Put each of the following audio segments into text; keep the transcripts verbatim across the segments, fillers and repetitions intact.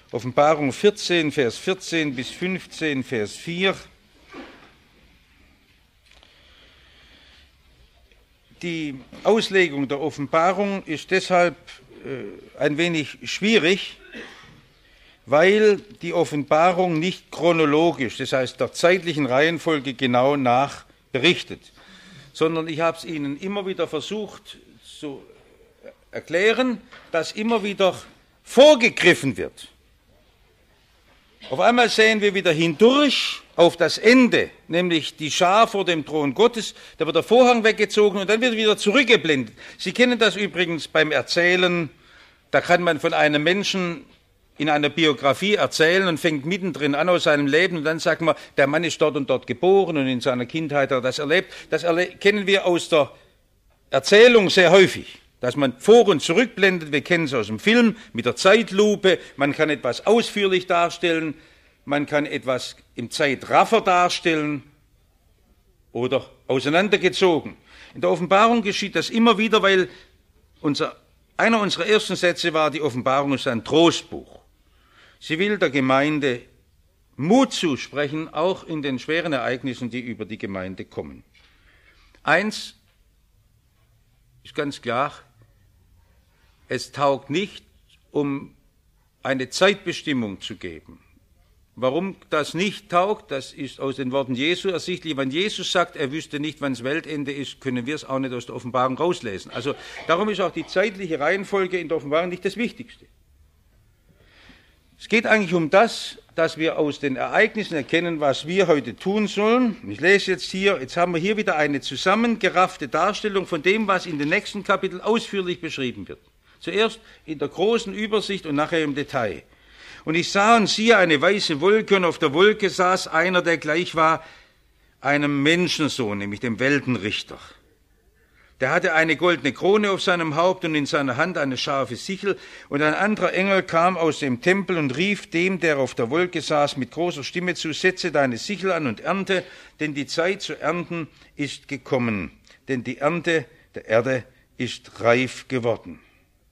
Offenbarung vierzehn, Vers vierzehn bis fünfzehn, Vers vier. Die Auslegung der Offenbarung ist deshalb äh, ein wenig schwierig, weil die Offenbarung nicht chronologisch, das heißt der zeitlichen Reihenfolge genau nach berichtet, sondern ich habe es Ihnen immer wieder versucht zu erklären, dass immer wieder vorgegriffen wird. Auf einmal sehen wir wieder hindurch auf das Ende, nämlich die Schar vor dem Thron Gottes, da wird der Vorhang weggezogen und dann wird wieder zurückgeblendet. Sie kennen das übrigens beim Erzählen, da kann man von einem Menschen in einer Biografie erzählen und fängt mittendrin an aus seinem Leben und dann sagt man, der Mann ist dort und dort geboren und in seiner Kindheit hat er das erlebt. Das erle- kennen wir aus der Erzählung sehr häufig, dass man vor- und zurückblendet. Wir kennen es aus dem Film mit der Zeitlupe. Man kann etwas ausführlich darstellen, man kann etwas im Zeitraffer darstellen oder auseinandergezogen. In der Offenbarung geschieht das immer wieder, weil unser, einer unserer ersten Sätze war, die Offenbarung ist ein Trostbuch. Sie will der Gemeinde Mut zusprechen, auch in den schweren Ereignissen, die über die Gemeinde kommen. Eins ist ganz klar, es taugt nicht, um eine Zeitbestimmung zu geben. Warum das nicht taugt, das ist aus den Worten Jesu ersichtlich. Wenn Jesus sagt, er wüsste nicht, wann das Weltende ist, können wir es auch nicht aus der Offenbarung rauslesen. Also darum ist auch die zeitliche Reihenfolge in der Offenbarung nicht das Wichtigste. Es geht eigentlich um das, dass wir aus den Ereignissen erkennen, was wir heute tun sollen. Ich lese jetzt hier, jetzt haben wir hier wieder eine zusammengeraffte Darstellung von dem, was in den nächsten Kapiteln ausführlich beschrieben wird. Zuerst in der großen Übersicht und nachher im Detail. Und ich sah und siehe eine weiße Wolke, und auf der Wolke saß einer, der gleich war einem Menschensohn, nämlich dem Weltenrichter. Der hatte eine goldene Krone auf seinem Haupt und in seiner Hand eine scharfe Sichel. Und ein anderer Engel kam aus dem Tempel und rief dem, der auf der Wolke saß, mit großer Stimme zu, setze deine Sichel an und ernte, denn die Zeit zu ernten ist gekommen. Denn die Ernte der Erde ist reif geworden.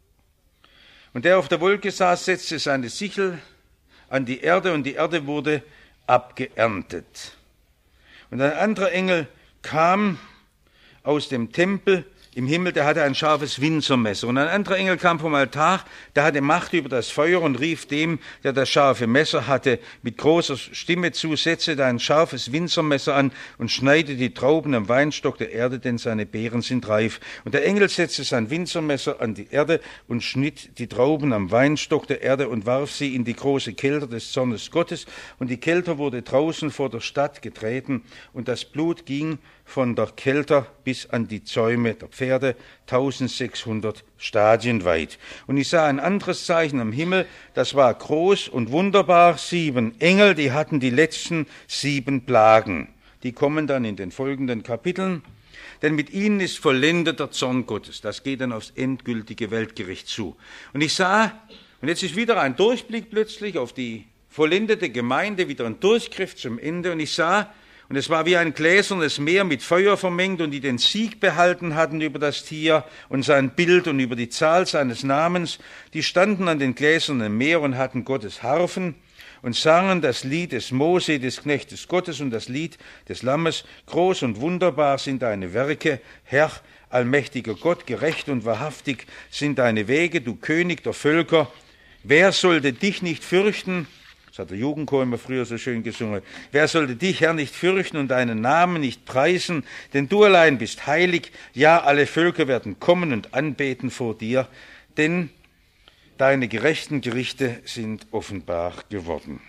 Und der auf der Wolke saß, setzte seine Sichel an die Erde, und die Erde wurde abgeerntet. Und ein anderer Engel kam aus dem Tempel im Himmel, der hatte ein scharfes Winzermesser. Und ein anderer Engel kam vom Altar, der hatte Macht über das Feuer und rief dem, der das scharfe Messer hatte, mit großer Stimme zu, setze dein scharfes Winzermesser an und schneide die Trauben am Weinstock der Erde, denn seine Beeren sind reif. Und der Engel setzte sein Winzermesser an die Erde und schnitt die Trauben am Weinstock der Erde und warf sie in die große Kelter des Zornes Gottes. Und die Kelter wurde draußen vor der Stadt getreten, und das Blut ging von der Kelter bis an die Zäume der Pferde, eintausendsechshundert Stadien weit. Und ich sah ein anderes Zeichen am Himmel, das war groß und wunderbar, sieben Engel, die hatten die letzten sieben Plagen. Die kommen dann in den folgenden Kapiteln, denn mit ihnen ist vollendet der Zorn Gottes. Das geht dann aufs endgültige Weltgericht zu. Und ich sah, und jetzt ist wieder ein Durchblick plötzlich auf die vollendete Gemeinde, wieder ein Durchgriff zum Ende, und ich sah, und es war wie ein gläsernes Meer mit Feuer vermengt, und die den Sieg behalten hatten über das Tier und sein Bild und über die Zahl seines Namens, die standen an den gläsernen Meer und hatten Gottes Harfen und sangen das Lied des Mose, des Knechtes Gottes, und das Lied des Lammes. Groß und wunderbar sind deine Werke, Herr, allmächtiger Gott, gerecht und wahrhaftig sind deine Wege, du König der Völker. Wer sollte dich nicht fürchten? Das hat der Jugendchor immer früher so schön gesungen. Wer sollte dich, Herr, nicht fürchten und deinen Namen nicht preisen? Denn du allein bist heilig. Ja, alle Völker werden kommen und anbeten vor dir, denn deine gerechten Gerichte sind offenbar geworden.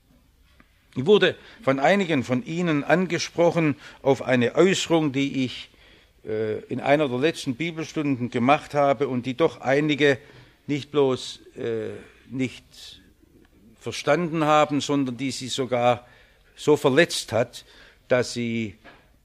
Ich wurde von einigen von Ihnen angesprochen auf eine Äußerung, die ich äh, in einer der letzten Bibelstunden gemacht habe und die doch einige nicht bloß äh, nicht verstanden haben, sondern die sie sogar so verletzt hat, dass sie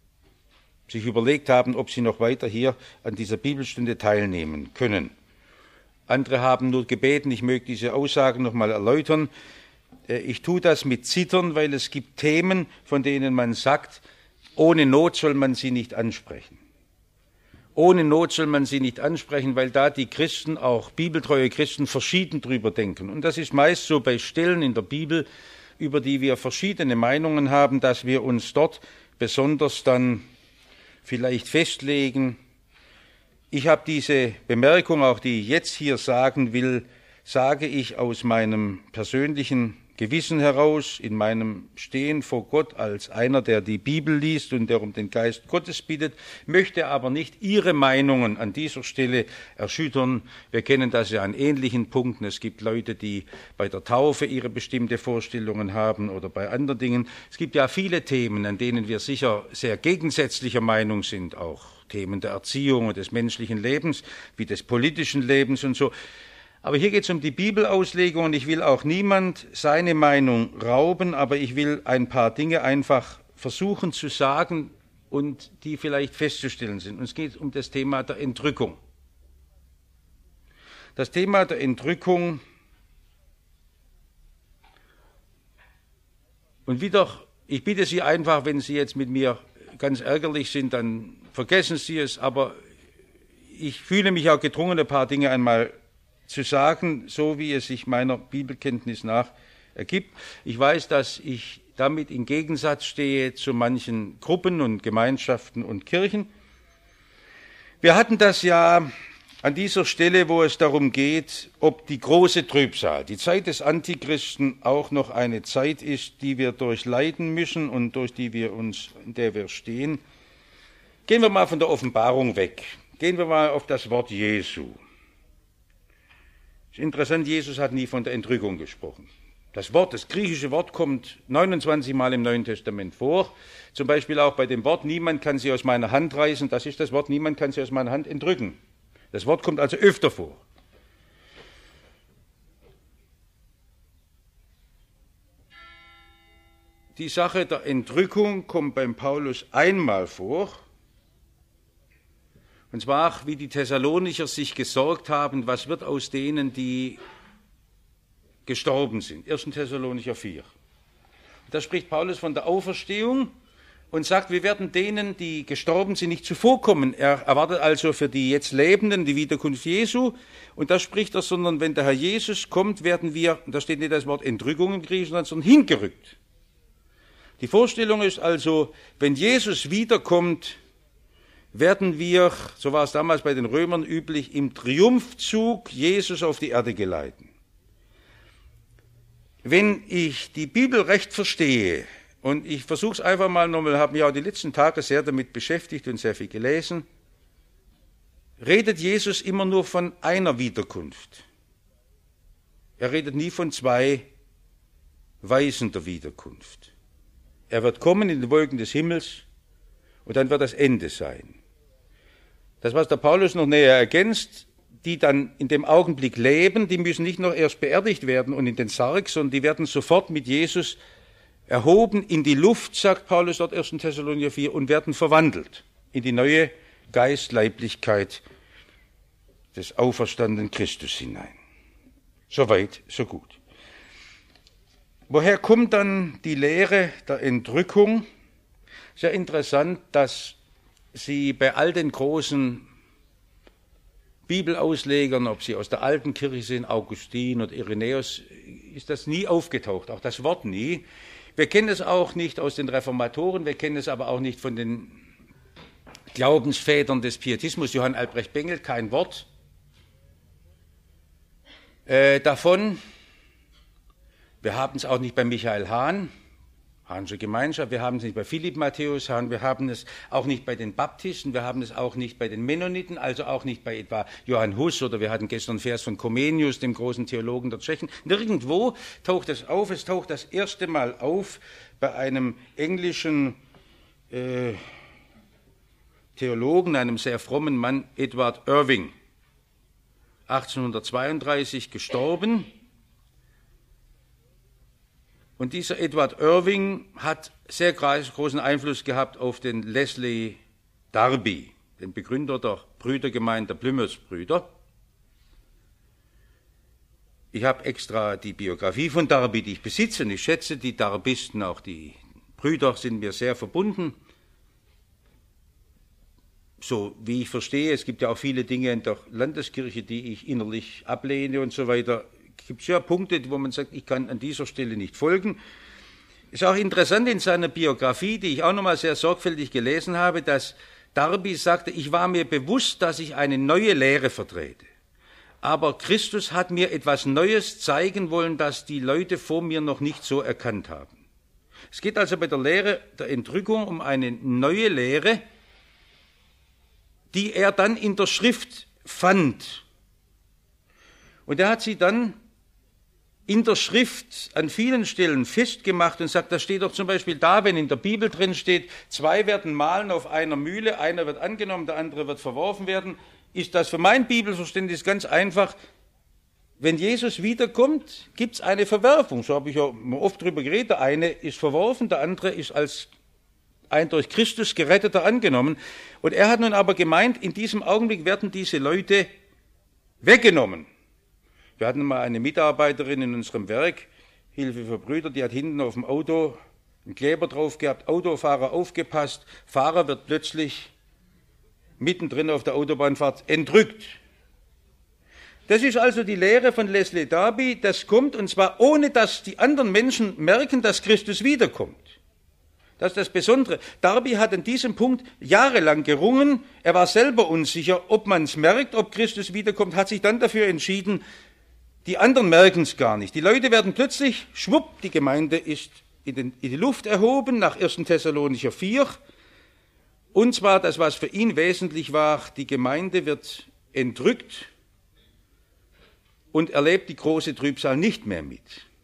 sich überlegt haben, ob sie noch weiter hier an dieser Bibelstunde teilnehmen können. Andere haben nur gebeten, ich möge diese Aussagen noch mal erläutern. Ich tue das mit Zittern, weil es gibt Themen, von denen man sagt, ohne Not soll man sie nicht ansprechen. Ohne Not soll man sie nicht ansprechen, weil da die Christen, auch bibeltreue Christen, verschieden drüber denken. Und das ist meist so bei Stellen in der Bibel, über die wir verschiedene Meinungen haben, dass wir uns dort besonders dann vielleicht festlegen. Ich habe diese Bemerkung, auch die ich jetzt hier sagen will, sage ich aus meinem persönlichen Gewissen heraus, in meinem Stehen vor Gott als einer, der die Bibel liest und der um den Geist Gottes bittet, möchte aber nicht Ihre Meinungen an dieser Stelle erschüttern. Wir kennen das ja an ähnlichen Punkten. Es gibt Leute, die bei der Taufe ihre bestimmte Vorstellungen haben oder bei anderen Dingen. Es gibt ja viele Themen, an denen wir sicher sehr gegensätzlicher Meinung sind, auch Themen der Erziehung und des menschlichen Lebens, wie des politischen Lebens und so. Aber hier geht es um die Bibelauslegung und ich will auch niemand seine Meinung rauben, aber ich will ein paar Dinge einfach versuchen zu sagen und die vielleicht festzustellen sind. Und es geht um das Thema der Entrückung. Das Thema der Entrückung und wieder, ich bitte Sie einfach, wenn Sie jetzt mit mir ganz ärgerlich sind, dann vergessen Sie es, aber ich fühle mich auch gedrungen, ein paar Dinge einmal zu sagen, so wie es sich meiner Bibelkenntnis nach ergibt. Ich weiß, dass ich damit in Gegensatz stehe zu manchen Gruppen und Gemeinschaften und Kirchen. Wir hatten das ja an dieser Stelle, wo es darum geht, ob die große Trübsal, die Zeit des Antichristen, auch noch eine Zeit ist, die wir durchleiden müssen und durch die wir uns, in der wir stehen. Gehen wir mal von der Offenbarung weg. Gehen wir mal auf das Wort Jesu. Es ist interessant, Jesus hat nie von der Entrückung gesprochen. Das Wort, das griechische Wort kommt neunundzwanzig Mal im Neuen Testament vor. Zum Beispiel auch bei dem Wort, niemand kann sie aus meiner Hand reißen. Das ist das Wort, niemand kann sie aus meiner Hand entrücken. Das Wort kommt also öfter vor. Die Sache der Entrückung kommt beim Paulus einmal vor. Und zwar, wie die Thessalonicher sich gesorgt haben, was wird aus denen, die gestorben sind. erster Thessalonicher vier. Da spricht Paulus von der Auferstehung und sagt, wir werden denen, die gestorben sind, nicht zuvorkommen. Er erwartet also für die jetzt Lebenden die Wiederkunft Jesu. Und da spricht er, sondern wenn der Herr Jesus kommt, werden wir, und da steht nicht das Wort Entrückung im Griechischen, sondern hingerückt. Die Vorstellung ist also, wenn Jesus wiederkommt, werden wir, so war es damals bei den Römern üblich, im Triumphzug Jesus auf die Erde geleiten. Wenn ich die Bibel recht verstehe, und ich versuche es einfach mal nochmal, habe mich auch die letzten Tage sehr damit beschäftigt und sehr viel gelesen, redet Jesus immer nur von einer Wiederkunft. Er redet nie von zwei Weisen der Wiederkunft. Er wird kommen in den Wolken des Himmels und dann wird das Ende sein. Das, was der Paulus noch näher ergänzt, die dann in dem Augenblick leben, die müssen nicht noch erst beerdigt werden und in den Sarg, sondern die werden sofort mit Jesus erhoben in die Luft, sagt Paulus dort erster Thessalonicher vier, und werden verwandelt in die neue Geistleiblichkeit des auferstandenen Christus hinein. Soweit, so gut. Woher kommt dann die Lehre der Entrückung? Sehr interessant, dass sie bei all den großen Bibelauslegern, ob sie aus der alten Kirche sind, Augustin oder Irenäus, ist das nie aufgetaucht, auch das Wort nie. Wir kennen es auch nicht aus den Reformatoren, wir kennen es aber auch nicht von den Glaubensvätern des Pietismus, Johann Albrecht Bengel, kein Wort äh, davon. Wir haben es auch nicht bei Michael Hahn, Hahnsche Gemeinschaft, wir haben es nicht bei Philipp Matthäus Hahn, wir haben es auch nicht bei den Baptisten, wir haben es auch nicht bei den Mennoniten, also auch nicht bei etwa Johann Hus, oder wir hatten gestern einen Vers von Comenius, dem großen Theologen der Tschechen. Nirgendwo taucht es auf, es taucht das erste Mal auf bei einem englischen äh, Theologen, einem sehr frommen Mann, Edward Irving, achtzehnhundertzweiunddreißig gestorben. Und dieser Edward Irving hat sehr großen Einfluss gehabt auf den Leslie Darby, den Begründer der Brüdergemeinde der Plymouth-Brüder. Ich habe extra die Biografie von Darby, die ich besitze, und ich schätze die Darbisten, auch die Brüder sind mir sehr verbunden. so wie ich verstehe, es gibt ja auch viele Dinge in der Landeskirche, die ich innerlich ablehne und so weiter. Es gibt ja Punkte, wo man sagt, ich kann an dieser Stelle nicht folgen. Ist auch interessant in seiner Biografie, die ich auch nochmal sehr sorgfältig gelesen habe, dass Darby sagte, ich war mir bewusst, dass ich eine neue Lehre vertrete. Aber Christus hat mir etwas Neues zeigen wollen, das die Leute vor mir noch nicht so erkannt haben. Es geht also bei der Lehre der Entrückung um eine neue Lehre, die er dann in der Schrift fand. Und er hat sie dann in der Schrift an vielen Stellen festgemacht und sagt, das steht doch zum Beispiel da, wenn in der Bibel drin steht, zwei werden mahlen auf einer Mühle, einer wird angenommen, der andere wird verworfen werden, ist das für mein Bibelverständnis ganz einfach. Wenn Jesus wiederkommt, gibt es eine Verwerfung. So habe ich ja oft drüber geredet. Der eine ist verworfen, der andere ist als ein durch Christus Geretteter angenommen. Und er hat nun aber gemeint, in diesem Augenblick werden diese Leute weggenommen. Wir hatten mal eine Mitarbeiterin in unserem Werk, Hilfe für Brüder, die hat hinten auf dem Auto einen Kleber drauf gehabt, Autofahrer aufgepasst, Fahrer wird plötzlich mittendrin auf der Autobahnfahrt entrückt. Das ist also die Lehre von Leslie Darby, das kommt, und zwar ohne, dass die anderen Menschen merken, dass Christus wiederkommt. Das ist das Besondere. Darby hat an diesem Punkt jahrelang gerungen, er war selber unsicher, ob man es merkt, ob Christus wiederkommt, hat sich dann dafür entschieden, die anderen merken es gar nicht. Die Leute werden plötzlich, schwupp, die Gemeinde ist in, den, in die Luft erhoben, nach erster Thessalonicher vier, und zwar das, was für ihn wesentlich war, die Gemeinde wird entrückt und erlebt die große Trübsal nicht mehr mit.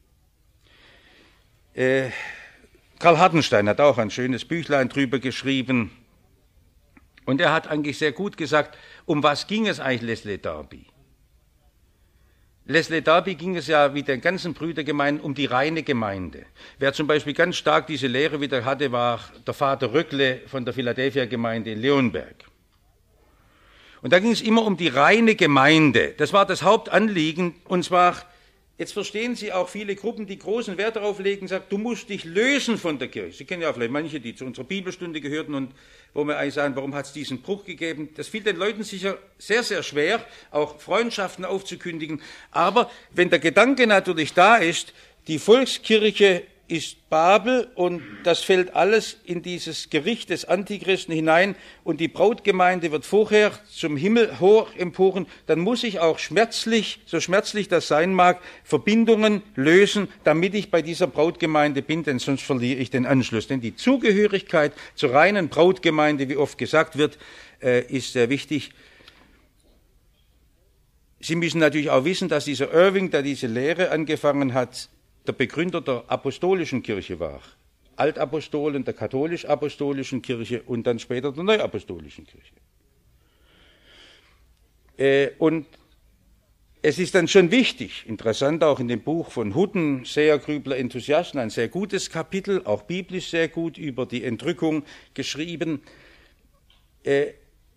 Äh, Karl Hartenstein hat auch ein schönes Büchlein drüber geschrieben und er hat eigentlich sehr gut gesagt, um was ging es eigentlich Leslie Darby? Leslie Darby ging es ja wie den ganzen Brüdergemeinden um die reine Gemeinde. Wer zum Beispiel ganz stark diese Lehre wieder hatte, war der Vater Röckle von der Philadelphia-Gemeinde in Leonberg. Und da ging es immer um die reine Gemeinde. Das war das Hauptanliegen. Und zwar, jetzt verstehen Sie auch viele Gruppen, die großen Wert darauf legen, sagen, du musst dich lösen von der Kirche. Sie kennen ja vielleicht manche, die zu unserer Bibelstunde gehörten und wo wir eigentlich sagen, warum hat es diesen Bruch gegeben? Das fiel den Leuten sicher sehr, sehr schwer, auch Freundschaften aufzukündigen. Aber wenn der Gedanke natürlich da ist, die Volkskirche ist Babel und das fällt alles in dieses Gericht des Antichristen hinein und die Brautgemeinde wird vorher zum Himmel hoch emporen, dann muss ich auch schmerzlich, so schmerzlich das sein mag, Verbindungen lösen, damit ich bei dieser Brautgemeinde bin, denn sonst verliere ich den Anschluss. Denn die Zugehörigkeit zur reinen Brautgemeinde, wie oft gesagt wird, ist sehr wichtig. Sie müssen natürlich auch wissen, dass dieser Irving, der diese Lehre angefangen hat, der Begründer der apostolischen Kirche war, Altapostolen der katholisch-apostolischen Kirche und dann später der neuapostolischen Kirche. Äh, und es ist dann schon wichtig, interessant auch in dem Buch von Hutten, Seher, Grübler, Enthusiasten, ein sehr gutes Kapitel, auch biblisch sehr gut, über die Entrückung geschrieben. Äh,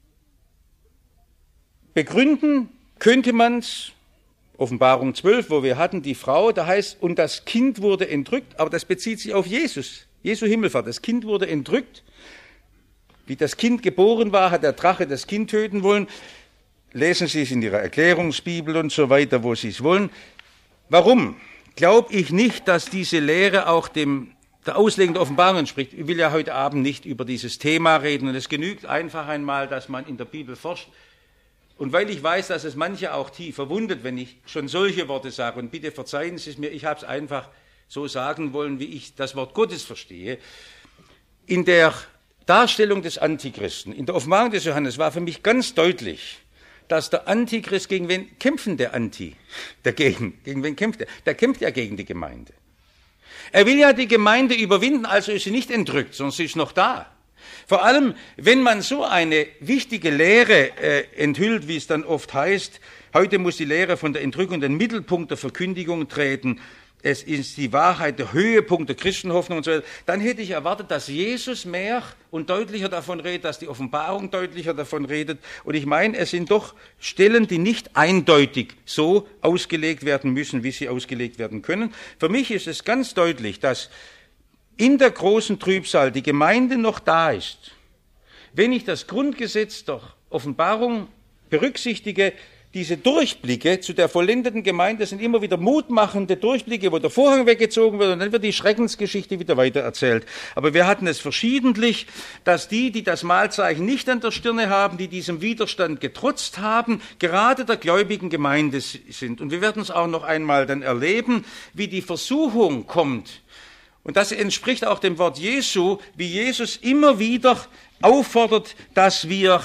begründen könnte man es, Offenbarung zwölf, wo wir hatten, die Frau, da heißt, und das Kind wurde entrückt, aber das bezieht sich auf Jesus, Jesu Himmelfahrt. Das Kind wurde entrückt. Wie das Kind geboren war, hat der Drache das Kind töten wollen. Lesen Sie es in Ihrer Erklärungsbibel und so weiter, wo Sie es wollen. Warum? Glaube ich nicht, dass diese Lehre auch dem, der Auslegung der Offenbarung entspricht. Ich will ja heute Abend nicht über dieses Thema reden und es genügt einfach einmal, dass man in der Bibel forscht. Und weil ich weiß, dass es manche auch tief verwundet, wenn ich schon solche Worte sage, und bitte verzeihen Sie es mir, ich habe es einfach so sagen wollen, wie ich das Wort Gottes verstehe. In der Darstellung des Antichristen, in der Offenbarung des Johannes war für mich ganz deutlich, dass der Antichrist, gegen wen kämpfen der Anti? Dagegen, gegen wen kämpft er? Der kämpft ja gegen die Gemeinde. Er will ja die Gemeinde überwinden, also ist sie nicht entrückt, sondern sie ist noch da. Vor allem, wenn man so eine wichtige Lehre äh, enthüllt, wie es dann oft heißt, heute muss die Lehre von der Entrückung in den Mittelpunkt der Verkündigung treten, es ist die Wahrheit, der Höhepunkt der Christenhoffnung und so weiter, dann hätte ich erwartet, dass Jesus mehr und deutlicher davon redet, dass die Offenbarung deutlicher davon redet. Und ich meine, es sind doch Stellen, die nicht eindeutig so ausgelegt werden müssen, wie sie ausgelegt werden können. Für mich ist es ganz deutlich, dass in der großen Trübsal die Gemeinde noch da ist, wenn ich das Grundgesetz der Offenbarung berücksichtige, diese Durchblicke zu der vollendeten Gemeinde sind immer wieder mutmachende Durchblicke, wo der Vorhang weggezogen wird und dann wird die Schreckensgeschichte wieder weitererzählt. Aber wir hatten es verschiedentlich, dass die, die das Malzeichen nicht an der Stirne haben, die diesem Widerstand getrotzt haben, gerade der gläubigen Gemeinde sind. Und wir werden es auch noch einmal dann erleben, wie die Versuchung kommt. Und das entspricht auch dem Wort Jesu, wie Jesus immer wieder auffordert, dass wir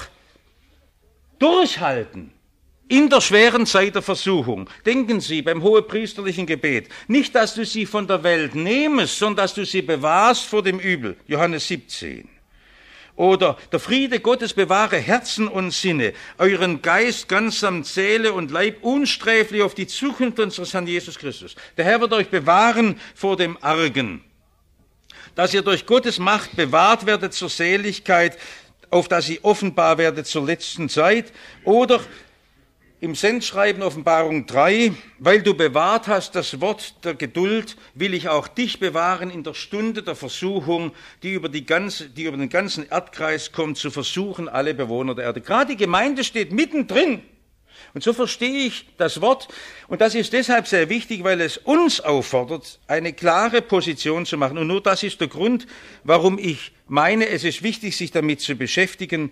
durchhalten. In der schweren Zeit der Versuchung. Denken Sie beim hohepriesterlichen Gebet, nicht, dass du sie von der Welt nehmest, sondern dass du sie bewahrst vor dem Übel. Johannes siebzehn. Oder der Friede Gottes bewahre Herzen und Sinne, euren Geist ganz samt Seele und Leib unsträflich auf die Zukunft unseres Herrn Jesus Christus. Der Herr wird euch bewahren vor dem Argen. Dass ihr durch Gottes Macht bewahrt werdet zur Seligkeit, auf dass ihr offenbar werdet zur letzten Zeit. Oder im Sendschreiben Offenbarung drei, weil du bewahrt hast das Wort der Geduld, will ich auch dich bewahren in der Stunde der Versuchung, die über, die ganze, die über den ganzen Erdkreis kommt, zu versuchen alle Bewohner der Erde. Gerade die Gemeinde steht mittendrin. Und so verstehe ich das Wort. Und das ist deshalb sehr wichtig, weil es uns auffordert, eine klare Position zu machen. Und nur das ist der Grund, warum ich meine, es ist wichtig, sich damit zu beschäftigen.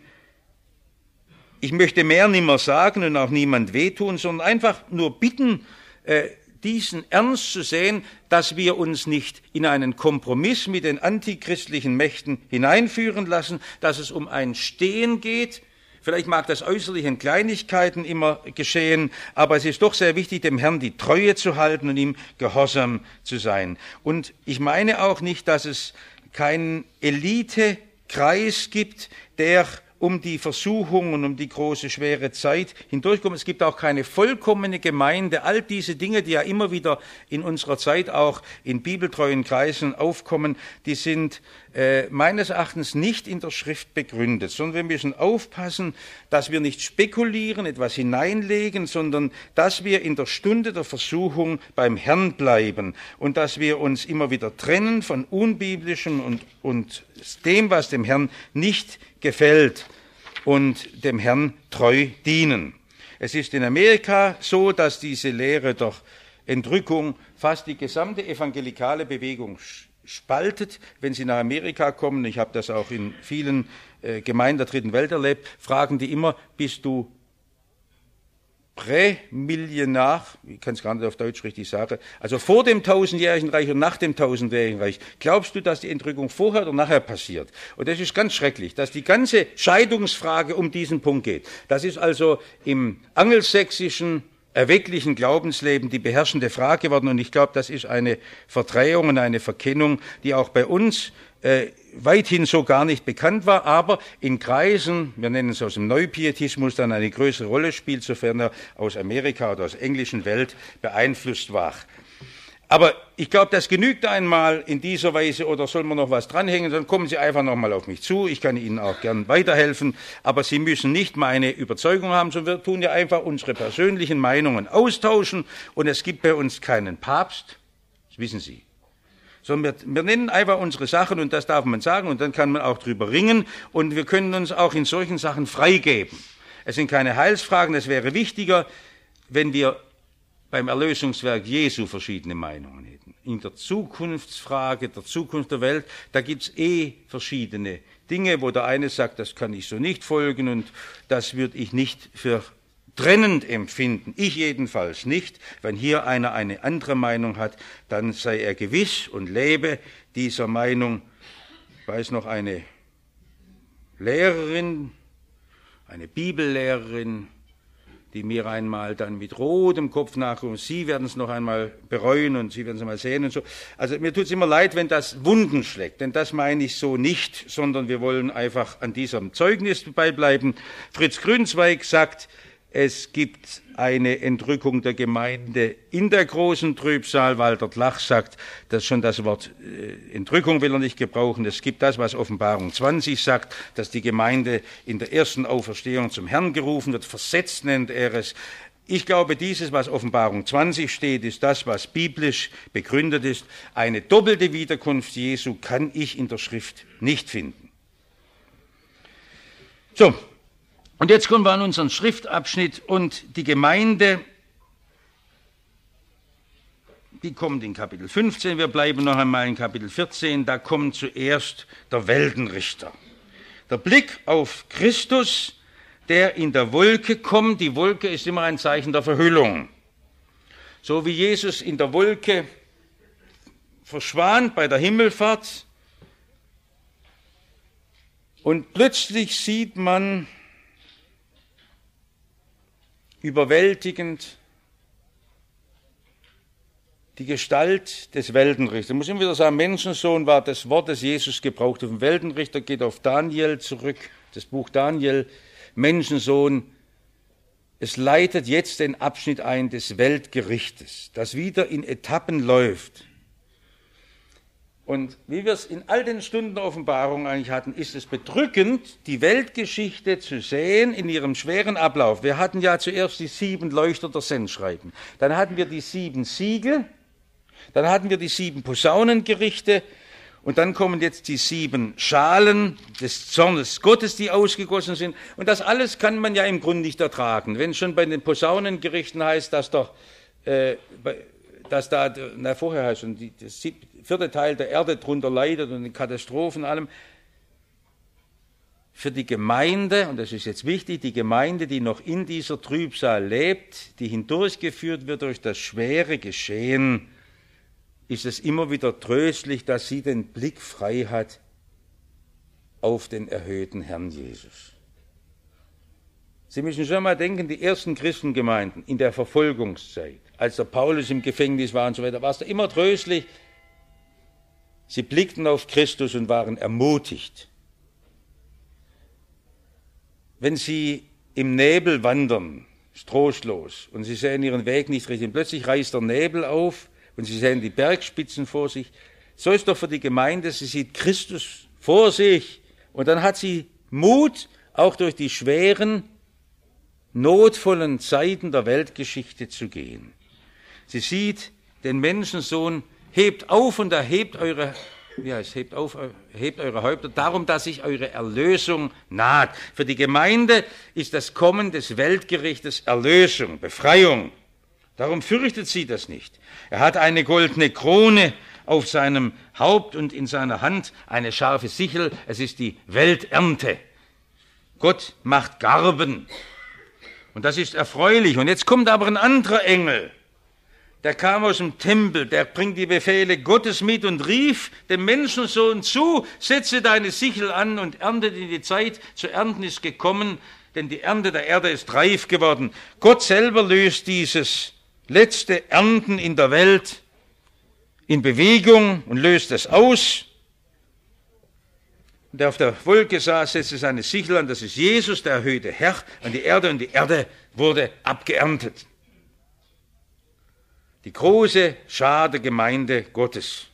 Ich möchte mehr nimmer sagen und auch niemand wehtun, sondern einfach nur bitten, äh, diesen ernst zu sehen, dass wir uns nicht in einen Kompromiss mit den antichristlichen Mächten hineinführen lassen, dass es um ein Stehen geht. Vielleicht mag das äußerlich in Kleinigkeiten immer geschehen, aber es ist doch sehr wichtig, dem Herrn die Treue zu halten und ihm gehorsam zu sein. Und ich meine auch nicht, dass es keinen Elitekreis gibt, der um die Versuchung und um die große, schwere Zeit hindurchkommen. Es gibt auch keine vollkommene Gemeinde. All diese Dinge, die ja immer wieder in unserer Zeit auch in bibeltreuen Kreisen aufkommen, die sind äh, meines Erachtens nicht in der Schrift begründet, sondern wir müssen aufpassen, dass wir nicht spekulieren, etwas hineinlegen, sondern dass wir in der Stunde der Versuchung beim Herrn bleiben und dass wir uns immer wieder trennen von Unbiblischem und, und dem, was dem Herrn nicht gefällt und dem Herrn treu dienen. Es ist in Amerika so, dass diese Lehre der Entrückung fast die gesamte evangelikale Bewegung spaltet. Wenn Sie nach Amerika kommen, ich habe das auch in vielen äh, Gemeinden der Dritten Welt erlebt, fragen die immer, bist du Prämillenar, ich kann es gar nicht auf Deutsch richtig sagen, also vor dem tausendjährigen Reich und nach dem tausendjährigen Reich, glaubst du, dass die Entrückung vorher oder nachher passiert? Und das ist ganz schrecklich, dass die ganze Scheidungsfrage um diesen Punkt geht. Das ist also im angelsächsischen, erwecklichen Glaubensleben die beherrschende Frage geworden und ich glaube, das ist eine Verdrehung und eine Verkennung, die auch bei uns äh, weithin so gar nicht bekannt war, aber in Kreisen, wir nennen es aus dem Neupietismus, dann eine größere Rolle spielt, sofern er aus Amerika oder aus der englischen Welt beeinflusst war. Aber ich glaube, das genügt einmal in dieser Weise, oder soll man noch was dranhängen, dann kommen Sie einfach noch mal auf mich zu, ich kann Ihnen auch gern weiterhelfen, aber Sie müssen nicht meine Überzeugung haben, sondern wir tun ja einfach unsere persönlichen Meinungen austauschen und es gibt bei uns keinen Papst, das wissen Sie. Sondern wir, wir nennen einfach unsere Sachen und das darf man sagen und dann kann man auch drüber ringen und wir können uns auch in solchen Sachen freigeben. Es sind keine Heilsfragen, es wäre wichtiger, wenn wir beim Erlösungswerk Jesu verschiedene Meinungen hätten. In der Zukunftsfrage, der Zukunft der Welt, da gibt es eh verschiedene Dinge, wo der eine sagt, das kann ich so nicht folgen und das würde ich nicht für trennend empfinden. Ich jedenfalls nicht. Wenn hier einer eine andere Meinung hat, dann sei er gewiss und lebe dieser Meinung. Ich weiß noch eine Lehrerin, eine Bibellehrerin, die mir einmal dann mit rotem Kopf nachgucken, Sie werden es noch einmal bereuen und Sie werden es mal sehen und so. Also mir tut es immer leid, wenn das Wunden schlägt, denn das meine ich so nicht, sondern wir wollen einfach an diesem Zeugnis beibleiben. Fritz Grünzweig sagt, es gibt eine Entrückung der Gemeinde in der großen Trübsal. Walter Tlach sagt, dass schon das Wort äh, Entrückung will er nicht gebrauchen. Es gibt das, was Offenbarung zwanzig sagt, dass die Gemeinde in der ersten Auferstehung zum Herrn gerufen wird. Versetzt nennt er es. Ich glaube, dieses, was Offenbarung zwanzig steht, ist das, was biblisch begründet ist. Eine doppelte Wiederkunft Jesu kann ich in der Schrift nicht finden. So, und jetzt kommen wir an unseren Schriftabschnitt und die Gemeinde, die kommt in Kapitel fünfzehn, wir bleiben noch einmal in Kapitel vierzehn, da kommt zuerst der Weltenrichter. Der Blick auf Christus, der in der Wolke kommt. Die Wolke ist immer ein Zeichen der Verhüllung. So wie Jesus in der Wolke verschwand bei der Himmelfahrt und plötzlich sieht man überwältigend die Gestalt des Weltenrichters. Ich muss immer wieder sagen, Menschensohn war das Wort, das Jesus gebraucht hat. Auf den Weltenrichter geht auf Daniel zurück, das Buch Daniel, Menschensohn. Es leitet jetzt den Abschnitt ein des Weltgerichtes, das wieder in Etappen läuft. Und wie wir es in all den Stunden der Offenbarung eigentlich hatten, ist es bedrückend, die Weltgeschichte zu sehen in ihrem schweren Ablauf. Wir hatten ja zuerst die sieben Leuchter der Sendschreiben, dann hatten wir die sieben Siegel, dann hatten wir die sieben Posaunengerichte und dann kommen jetzt die sieben Schalen des Zornes Gottes, die ausgegossen sind. Und das alles kann man ja im Grunde nicht ertragen. Wenn schon bei den Posaunengerichten heißt, dass doch, äh, dass da, na vorher heißt schon, die, das vierte Teil der Erde drunter leidet und die Katastrophen allem. Für die Gemeinde, und das ist jetzt wichtig, die Gemeinde, die noch in dieser Trübsal lebt, die hindurchgeführt wird durch das schwere Geschehen, ist es immer wieder tröstlich, dass sie den Blick frei hat auf den erhöhten Herrn Jesus. Sie müssen schon mal denken, die ersten Christengemeinden in der Verfolgungszeit, als der Paulus im Gefängnis war und so weiter, war es da immer tröstlich. Sie blickten auf Christus und waren ermutigt. Wenn sie im Nebel wandern, trostlos, und sie sehen ihren Weg nicht richtig, plötzlich reißt der Nebel auf, und sie sehen die Bergspitzen vor sich. So ist doch für die Gemeinde, sie sieht Christus vor sich und dann hat sie Mut, auch durch die schweren, notvollen Zeiten der Weltgeschichte zu gehen. Sie sieht den Menschensohn, hebt auf und erhebt eure, wie heißt, hebt auf, hebt eure Häupter, darum, dass sich eure Erlösung naht. Für die Gemeinde ist das Kommen des Weltgerichtes Erlösung, Befreiung. Darum fürchtet sie das nicht. Er hat eine goldene Krone auf seinem Haupt und in seiner Hand eine scharfe Sichel. Es ist die Welternte. Gott macht Garben. Und das ist erfreulich. Und jetzt kommt aber ein anderer Engel. Der kam aus dem Tempel, der bringt die Befehle Gottes mit und rief dem Menschensohn zu, setze deine Sichel an und ernte, denn die Zeit zu ernten ist gekommen, denn die Ernte der Erde ist reif geworden. Gott selber löst dieses letzte Ernten in der Welt in Bewegung und löst es aus. Und der auf der Wolke saß, setzte seine Sichel an, das ist Jesus, der erhöhte Herr, an die Erde, und die Erde wurde abgeerntet. Die große Schar der Gemeinde Gottes.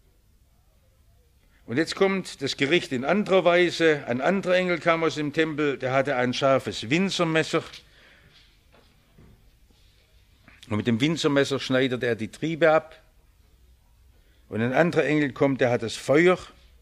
Und jetzt kommt das Gericht in anderer Weise. Ein anderer Engel kam aus dem Tempel, der hatte ein scharfes Winzermesser. Und mit dem Winzermesser schneidet er die Triebe ab. Und ein anderer Engel kommt, der hat das Feuer.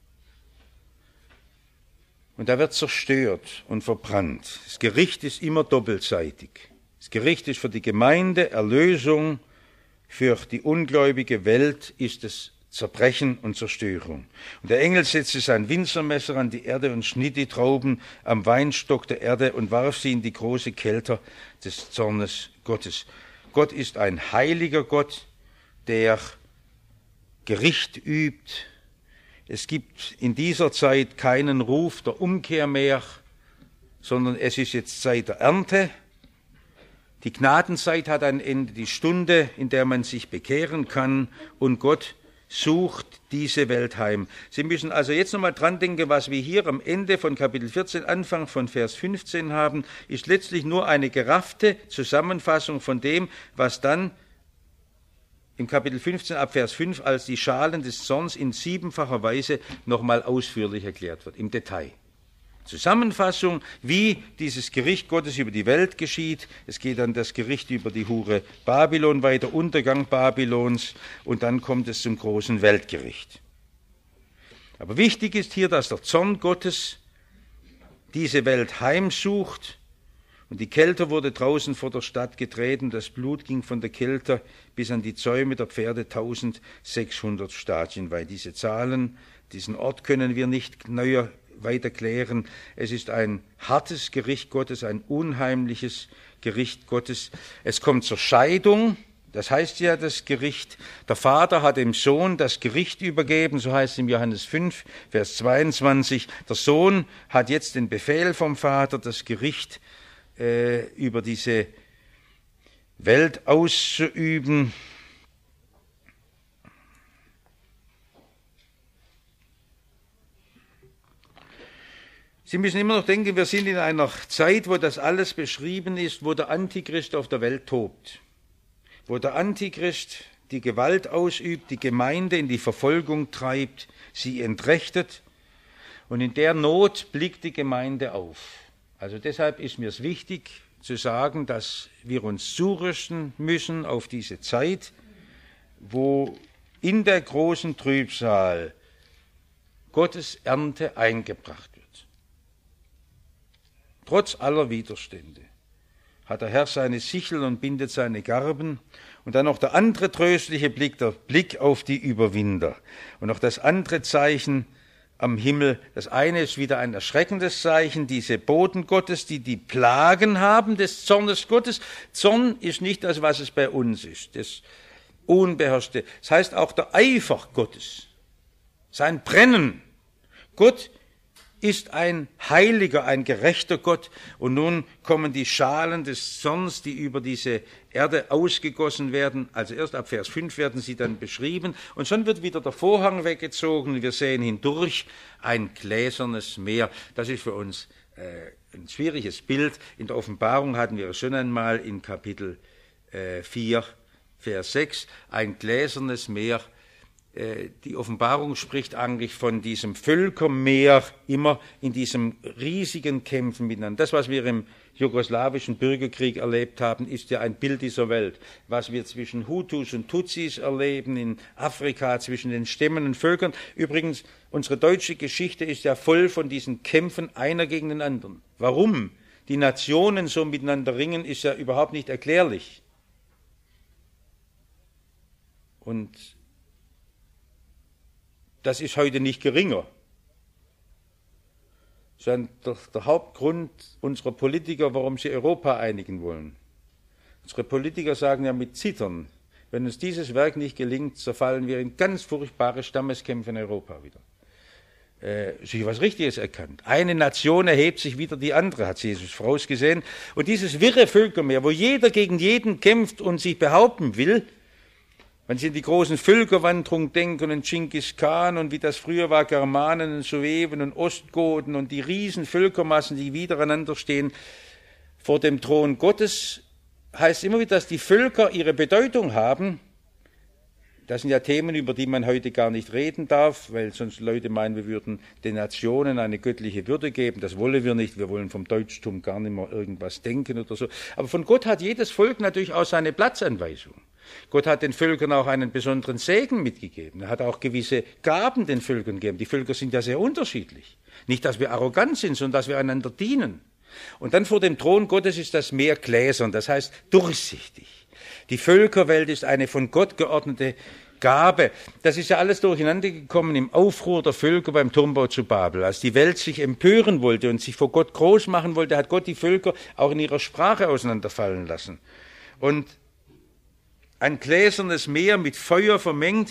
Und er wird zerstört und verbrannt. Das Gericht ist immer doppelseitig. Das Gericht ist für die Gemeinde Erlösung, für die ungläubige Welt ist es Zerbrechen und Zerstörung. Und der Engel setzte sein Winzermesser an die Erde und schnitt die Trauben am Weinstock der Erde und warf sie in die große Kelter des Zornes Gottes. Gott ist ein heiliger Gott, der Gericht übt. Es gibt in dieser Zeit keinen Ruf der Umkehr mehr, sondern es ist jetzt Zeit der Ernte. Die Gnadenzeit hat ein Ende, die Stunde, in der man sich bekehren kann, und Gott sucht diese Welt heim. Sie müssen also jetzt nochmal dran denken, was wir hier am Ende von Kapitel vierzehn, Anfang von Vers fünfzehn haben, ist letztlich nur eine geraffte Zusammenfassung von dem, was dann im Kapitel fünfzehn ab Vers fünf als die Schalen des Zorns in siebenfacher Weise nochmal ausführlich erklärt wird, im Detail. Zusammenfassung, wie dieses Gericht Gottes über die Welt geschieht. Es geht dann das Gericht über die Hure Babylon weiter, Untergang Babylons, und dann kommt es zum großen Weltgericht. Aber wichtig ist hier, dass der Zorn Gottes diese Welt heimsucht. Und die Kelter wurde draußen vor der Stadt getreten, das Blut ging von der Kelter bis an die Zäume der Pferde eintausendsechshundert Stadien weit. Diese Zahlen, diesen Ort können wir nicht neuer weiter klären. Es ist ein hartes Gericht Gottes, ein unheimliches Gericht Gottes. Es kommt zur Scheidung, das heißt ja das Gericht. Der Vater hat dem Sohn das Gericht übergeben, so heißt es im Johannes fünf, Vers zweiundzwanzig. Der Sohn hat jetzt den Befehl vom Vater, das Gericht äh, über diese Welt auszuüben. Sie müssen immer noch denken, wir sind in einer Zeit, wo das alles beschrieben ist, wo der Antichrist auf der Welt tobt, wo der Antichrist die Gewalt ausübt, die Gemeinde in die Verfolgung treibt, sie entrechtet, und in der Not blickt die Gemeinde auf. Also deshalb ist mir es wichtig zu sagen, dass wir uns zurüsten müssen auf diese Zeit, wo in der großen Trübsal Gottes Ernte eingebracht wird. Trotz aller Widerstände hat der Herr seine Sichel und bindet seine Garben. Und dann noch der andere tröstliche Blick, der Blick auf die Überwinder. Und noch das andere Zeichen am Himmel. Das eine ist wieder ein erschreckendes Zeichen, diese Boten Gottes, die die Plagen haben des Zornes Gottes. Zorn ist nicht das, was es bei uns ist, das Unbeherrschte. Das heißt auch der Eifer Gottes, sein Brennen. Gott ist ein heiliger, ein gerechter Gott. Und nun kommen die Schalen des Zorns, die über diese Erde ausgegossen werden. Also erst ab Vers fünf werden sie dann beschrieben. Und schon wird wieder der Vorhang weggezogen und wir sehen hindurch ein gläsernes Meer. Das ist für uns äh, ein schwieriges Bild. In der Offenbarung hatten wir es schon einmal in Kapitel äh, vier, Vers sechs. Ein gläsernes Meer. Die Offenbarung spricht eigentlich von diesem Völkermeer, immer in diesem riesigen Kämpfen miteinander. Das, was wir im jugoslawischen Bürgerkrieg erlebt haben, ist ja ein Bild dieser Welt. Was wir zwischen Hutus und Tutsis erleben, in Afrika zwischen den Stämmen und Völkern. Übrigens, unsere deutsche Geschichte ist ja voll von diesen Kämpfen einer gegen den anderen. Warum die Nationen so miteinander ringen, ist ja überhaupt nicht erklärlich. Und das ist heute nicht geringer, sondern der, der Hauptgrund unserer Politiker, warum sie Europa einigen wollen. Unsere Politiker sagen ja mit Zittern, wenn uns dieses Werk nicht gelingt, zerfallen wir in ganz furchtbare Stammeskämpfe in Europa wieder. Äh, sich was Richtiges erkannt. Eine Nation erhebt sich wieder die andere, hat Jesus vorausgesehen. Und dieses wirre Völkermeer, wo jeder gegen jeden kämpft und sich behaupten will, wenn Sie an die großen Völkerwanderungen denken und Genghis Khan und wie das früher war, Germanen und Sueben und Ostgoten und die riesen Völkermassen, die wiedereinander stehen vor dem Thron Gottes, heißt immer wieder, dass die Völker ihre Bedeutung haben. Das sind ja Themen, über die man heute gar nicht reden darf, weil sonst Leute meinen, wir würden den Nationen eine göttliche Würde geben. Das wollen wir nicht. Wir wollen vom Deutschtum gar nicht mehr irgendwas denken oder so. Aber von Gott hat jedes Volk natürlich auch seine Platzanweisung. Gott hat den Völkern auch einen besonderen Segen mitgegeben. Er hat auch gewisse Gaben den Völkern gegeben. Die Völker sind ja sehr unterschiedlich. Nicht, dass wir arrogant sind, sondern dass wir einander dienen. Und dann vor dem Thron Gottes ist das Meer gläsern, das heißt durchsichtig. Die Völkerwelt ist eine von Gott geordnete Gabe. Das ist ja alles durcheinander gekommen im Aufruhr der Völker beim Turmbau zu Babel. Als die Welt sich empören wollte und sich vor Gott groß machen wollte, hat Gott die Völker auch in ihrer Sprache auseinanderfallen lassen. Und ein gläsernes Meer mit Feuer vermengt,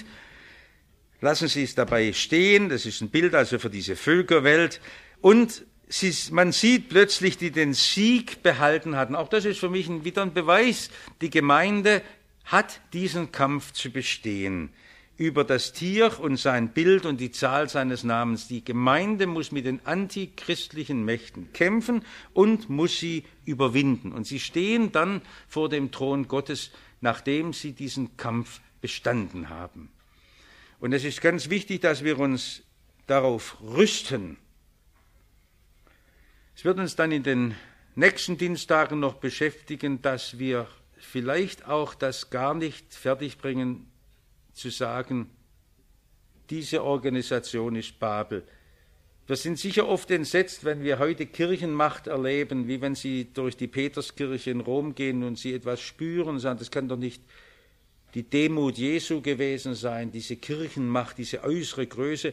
lassen Sie es dabei stehen, das ist ein Bild also für diese Völkerwelt, und sie, man sieht plötzlich, die den Sieg behalten hatten. Auch das ist für mich wieder ein Beweis, die Gemeinde hat diesen Kampf zu bestehen über das Tier und sein Bild und die Zahl seines Namens. Die Gemeinde muss mit den antichristlichen Mächten kämpfen und muss sie überwinden. Und sie stehen dann vor dem Thron Gottes, nachdem sie diesen Kampf bestanden haben. Und es ist ganz wichtig, dass wir uns darauf rüsten. Es wird uns dann in den nächsten Dienstagen noch beschäftigen, dass wir vielleicht auch das gar nicht fertigbringen, zu sagen, diese Organisation ist Babel, Wir sind sicher oft entsetzt, wenn wir heute Kirchenmacht erleben, wie wenn Sie durch die Peterskirche in Rom gehen und Sie etwas spüren und sagen, das kann doch nicht die Demut Jesu gewesen sein, diese Kirchenmacht, diese äußere Größe.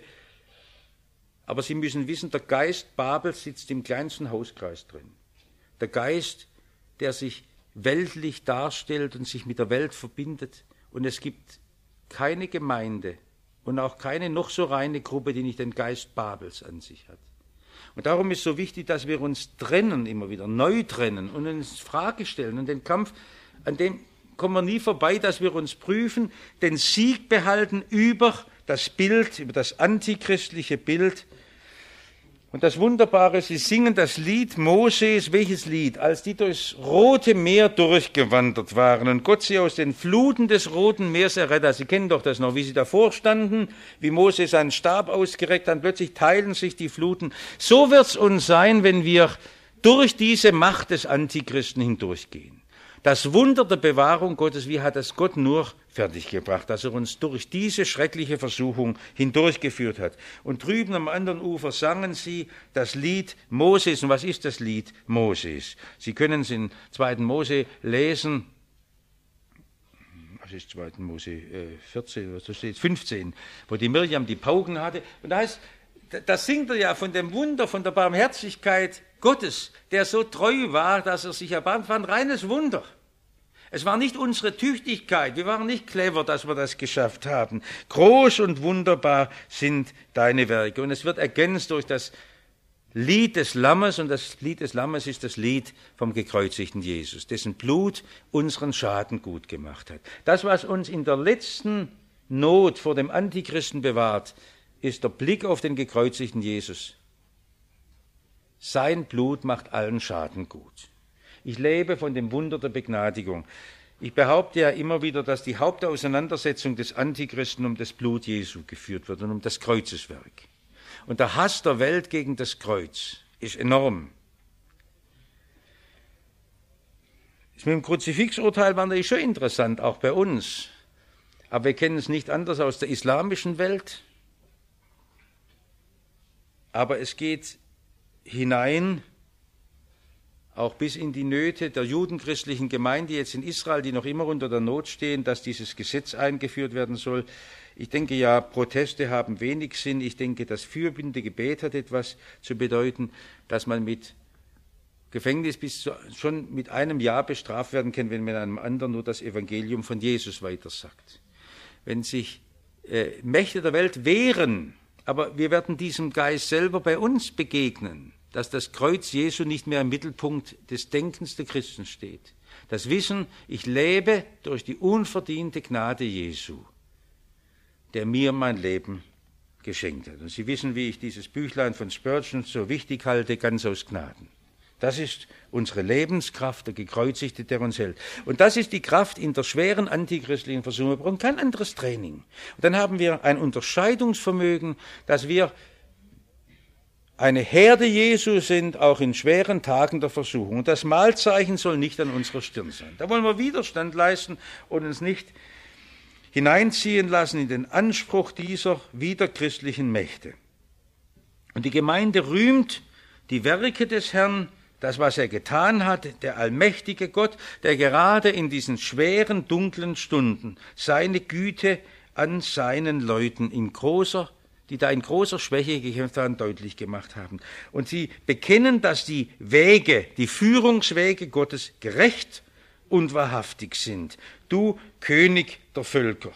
Aber Sie müssen wissen, der Geist Babels sitzt im kleinsten Hauskreis drin. Der Geist, der sich weltlich darstellt und sich mit der Welt verbindet. Und es gibt keine Gemeinde und auch keine noch so reine Gruppe, die nicht den Geist Babels an sich hat. Und darum ist so wichtig, dass wir uns trennen, immer wieder neu trennen und uns Frage stellen. Und den Kampf, an dem kommen wir nie vorbei, dass wir uns prüfen, den Sieg behalten über das Bild, über das antichristliche Bild. Und das Wunderbare, sie singen das Lied Moses, welches Lied? Als die durchs Rote Meer durchgewandert waren und Gott sie aus den Fluten des Roten Meers errettet. Sie kennen doch das noch, wie sie davor standen, wie Mose seinen Stab ausgereckt hat, plötzlich teilen sich die Fluten. So wird es uns sein, wenn wir durch diese Macht des Antichristen hindurchgehen. Das Wunder der Bewahrung Gottes, wie hat es Gott nur fertiggebracht, dass er uns durch diese schreckliche Versuchung hindurchgeführt hat. Und drüben am anderen Ufer sangen sie das Lied Moses. Und was ist das Lied Moses? Sie können es in zweiten Mose lesen. Was ist zweiten Mose äh, vierzehn, was da steht, fünfzehn, wo die Mirjam die Pauken hatte. Und da heißt, da singt er ja von dem Wunder, von der Barmherzigkeit Gottes, der so treu war, dass er sich erbarmt. Es war ein reines Wunder. Es war nicht unsere Tüchtigkeit, wir waren nicht clever, dass wir das geschafft haben. Groß und wunderbar sind deine Werke. Und es wird ergänzt durch das Lied des Lammes, und das Lied des Lammes ist das Lied vom gekreuzigten Jesus, dessen Blut unseren Schaden gut gemacht hat. Das, was uns in der letzten Not vor dem Antichristen bewahrt, ist der Blick auf den gekreuzigten Jesus. Sein Blut macht allen Schaden gut. Ich lebe von dem Wunder der Begnadigung. Ich behaupte ja immer wieder, dass die Hauptauseinandersetzung des Antichristen um das Blut Jesu geführt wird und um das Kreuzeswerk. Und der Hass der Welt gegen das Kreuz ist enorm. Das mit dem Kruzifixurteil war natürlich schon interessant, auch bei uns. Aber wir kennen es nicht anders aus der islamischen Welt. Aber es geht hinein, auch bis in die Nöte der judenchristlichen Gemeinde jetzt in Israel, die noch immer unter der Not stehen, dass dieses Gesetz eingeführt werden soll. Ich denke ja, Proteste haben wenig Sinn. Ich denke, das fürbittende Gebet hat etwas zu bedeuten, dass man mit Gefängnis bis zu, schon mit einem Jahr bestraft werden kann, wenn man einem anderen nur das Evangelium von Jesus weitersagt. Wenn sich äh, Mächte der Welt wehren, aber wir werden diesem Geist selber bei uns begegnen, dass das Kreuz Jesu nicht mehr im Mittelpunkt des Denkens der Christen steht. Das Wissen, ich lebe durch die unverdiente Gnade Jesu, der mir mein Leben geschenkt hat. Und Sie wissen, wie ich dieses Büchlein von Spurgeon so wichtig halte, ganz aus Gnaden. Das ist unsere Lebenskraft, der Gekreuzigte, der uns hält. Und das ist die Kraft in der schweren antichristlichen Versuchung. Wir brauchen kein anderes Training. Und dann haben wir ein Unterscheidungsvermögen, dass wir eine Herde Jesu sind, auch in schweren Tagen der Versuchung. Und das Mahlzeichen soll nicht an unserer Stirn sein. Da wollen wir Widerstand leisten und uns nicht hineinziehen lassen in den Anspruch dieser widerchristlichen Mächte. Und die Gemeinde rühmt die Werke des Herrn, das, was er getan hat, der allmächtige Gott, der gerade in diesen schweren, dunklen Stunden seine Güte an seinen Leuten in großer, die da in großer Schwäche gekämpft haben, deutlich gemacht haben. Und sie bekennen, dass die Wege, die Führungswege Gottes gerecht und wahrhaftig sind. Du König der Völker.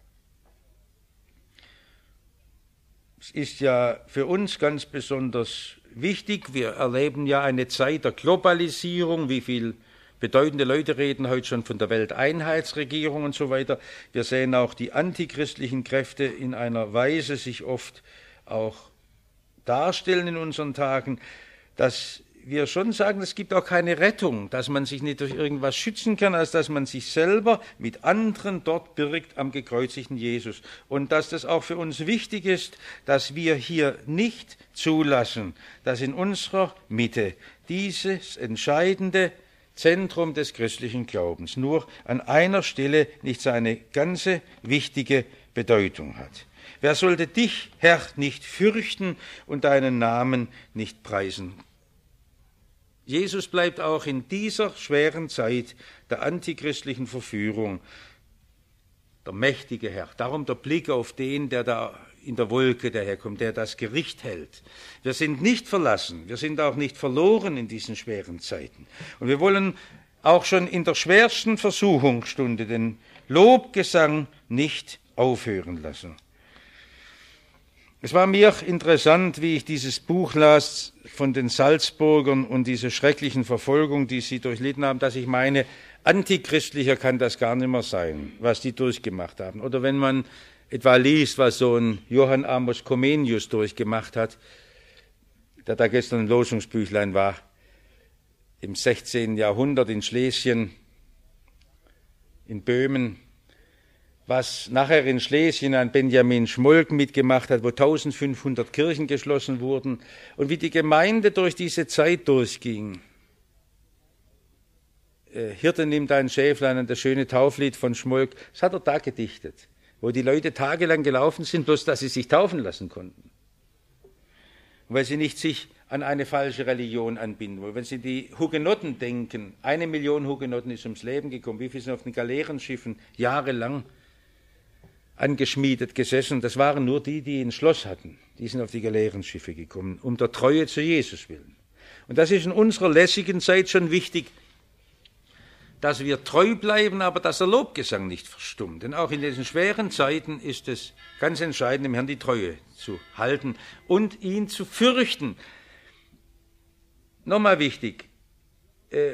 Es ist ja für uns ganz besonders wichtig. Wir erleben ja eine Zeit der Globalisierung, wie viel bedeutende Leute reden heute schon von der Welteinheitsregierung und so weiter. Wir sehen auch die antichristlichen Kräfte in einer Weise sich oft auch darstellen in unseren Tagen, dass wir schon sagen, es gibt auch keine Rettung, dass man sich nicht durch irgendwas schützen kann, als dass man sich selber mit anderen dort birgt am gekreuzigten Jesus. Und dass das auch für uns wichtig ist, dass wir hier nicht zulassen, dass in unserer Mitte dieses entscheidende Zentrum des christlichen Glaubens nur an einer Stelle nicht seine ganze wichtige Bedeutung hat. Wer sollte dich, Herr, nicht fürchten und deinen Namen nicht preisen? Jesus bleibt auch in dieser schweren Zeit der antichristlichen Verführung der mächtige Herr. Darum der Blick auf den, der da in der Wolke daherkommt, der das Gericht hält. Wir sind nicht verlassen, wir sind auch nicht verloren in diesen schweren Zeiten. Und wir wollen auch schon in der schwersten Versuchungsstunde den Lobgesang nicht aufhören lassen. Es war mir interessant, wie ich dieses Buch las von den Salzburgern und diese schrecklichen Verfolgung, die sie durchlitten haben, dass ich meine, antichristlicher kann das gar nicht mehr sein, was die durchgemacht haben. Oder wenn man etwa liest, was so ein Johann Amos Comenius durchgemacht hat, der da gestern ein Losungsbüchlein war, im sechzehnten Jahrhundert in Schlesien, in Böhmen, was nachher in Schlesien ein Benjamin Schmolk mitgemacht hat, wo eintausendfünfhundert Kirchen geschlossen wurden und wie die Gemeinde durch diese Zeit durchging. Äh, Hirte nimmt ein Schäflein, das schöne Tauflied von Schmolk, das hat er da gedichtet, wo die Leute tagelang gelaufen sind, bloß dass sie sich taufen lassen konnten. Und weil sie nicht sich an eine falsche Religion anbinden wollen. Wenn Sie die Hugenotten denken, eine Million Hugenotten ist ums Leben gekommen, wie viele sind auf den Galeerenschiffen jahrelang angeschmiedet gesessen, das waren nur die, die ein Schloss hatten. Die sind auf die Galeerenschiffe gekommen, um der Treue zu Jesus willen. Und das ist in unserer lässigen Zeit schon wichtig, dass wir treu bleiben, aber dass der Lobgesang nicht verstummt. Denn auch in diesen schweren Zeiten ist es ganz entscheidend, dem Herrn die Treue zu halten und ihn zu fürchten. Nochmal wichtig, äh,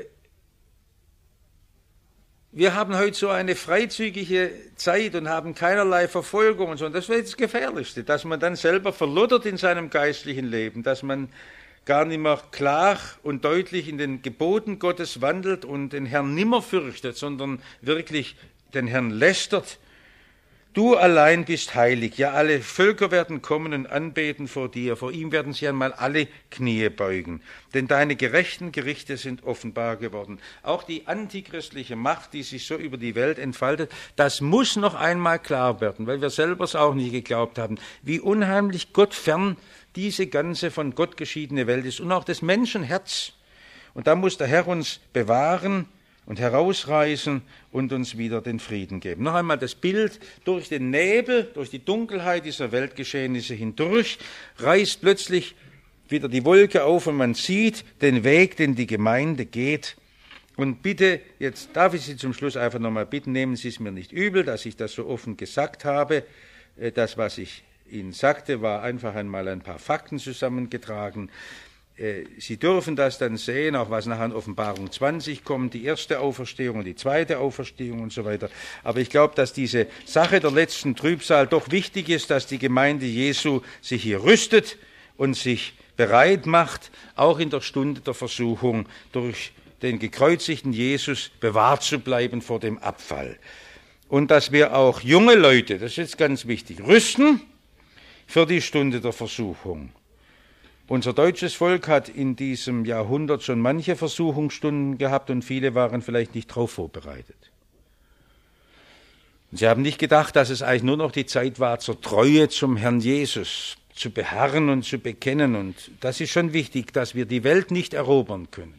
wir haben heute so eine freizügige Zeit und haben keinerlei Verfolgung und so. Und das wäre das Gefährlichste, dass man dann selber verloddert in seinem geistlichen Leben, dass man gar nicht mehr klar und deutlich in den Geboten Gottes wandelt und den Herrn nimmer fürchtet, sondern wirklich den Herrn lästert. Du allein bist heilig. Ja, alle Völker werden kommen und anbeten vor dir. Vor ihm werden sich einmal alle Knie beugen. Denn deine gerechten Gerichte sind offenbar geworden. Auch die antichristliche Macht, die sich so über die Welt entfaltet, das muss noch einmal klar werden, weil wir selber es auch nicht geglaubt haben, wie unheimlich gottfern diese ganze von Gott geschiedene Welt ist und auch das Menschenherz. Und da muss der Herr uns bewahren und herausreißen und uns wieder den Frieden geben. Noch einmal das Bild, durch den Nebel, durch die Dunkelheit dieser Weltgeschehnisse hindurch, reißt plötzlich wieder die Wolke auf und man sieht den Weg, den die Gemeinde geht. Und bitte, jetzt darf ich Sie zum Schluss einfach nochmal bitten, nehmen Sie es mir nicht übel, dass ich das so offen gesagt habe. Das, was ich Ihnen sagte, war einfach einmal ein paar Fakten zusammengetragen. Sie dürfen das dann sehen, auch was nachher in Offenbarung zwanzig kommt, die erste Auferstehung und die zweite Auferstehung und so weiter. Aber ich glaube, dass diese Sache der letzten Trübsal doch wichtig ist, dass die Gemeinde Jesu sich hier rüstet und sich bereit macht, auch in der Stunde der Versuchung durch den gekreuzigten Jesus bewahrt zu bleiben vor dem Abfall. Und dass wir auch junge Leute, das ist jetzt ganz wichtig, rüsten für die Stunde der Versuchung. Unser deutsches Volk hat in diesem Jahrhundert schon manche Versuchungsstunden gehabt und viele waren vielleicht nicht darauf vorbereitet. Und sie haben nicht gedacht, dass es eigentlich nur noch die Zeit war, zur Treue zum Herrn Jesus zu beharren und zu bekennen. Und das ist schon wichtig, dass wir die Welt nicht erobern können.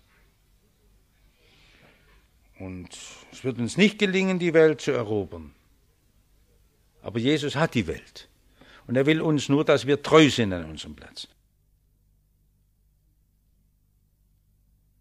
Und es wird uns nicht gelingen, die Welt zu erobern. Aber Jesus hat die Welt. Und er will uns nur, dass wir treu sind an unserem Platz.